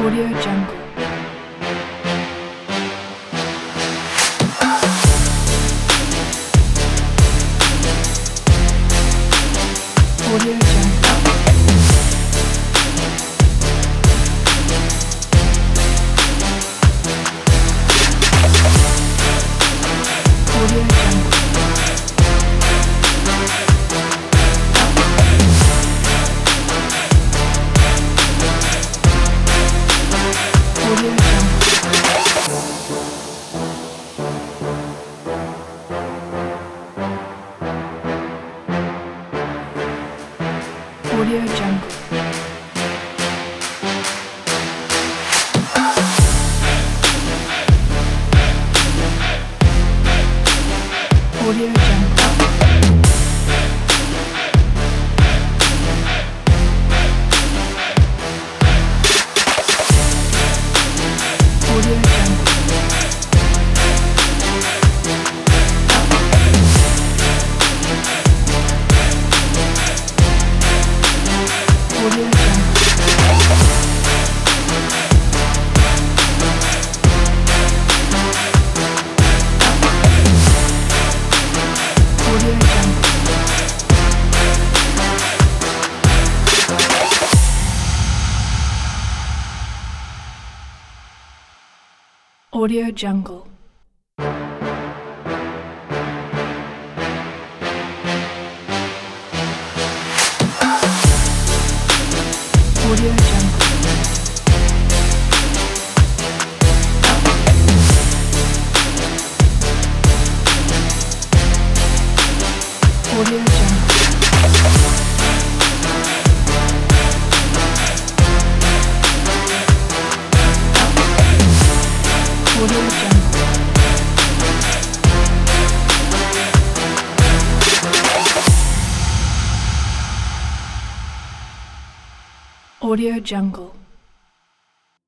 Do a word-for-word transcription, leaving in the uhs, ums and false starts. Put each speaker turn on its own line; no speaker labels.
Audio Jungle. Audio Jungle. Audio Jungle. Audio Jungle. Audio Jungle. Audio Jungle. Audio Jungle. Audio Jungle. Audio Jungle. Audio Jungle. Audio Jungle. Audio Jungle. Audio Jungle.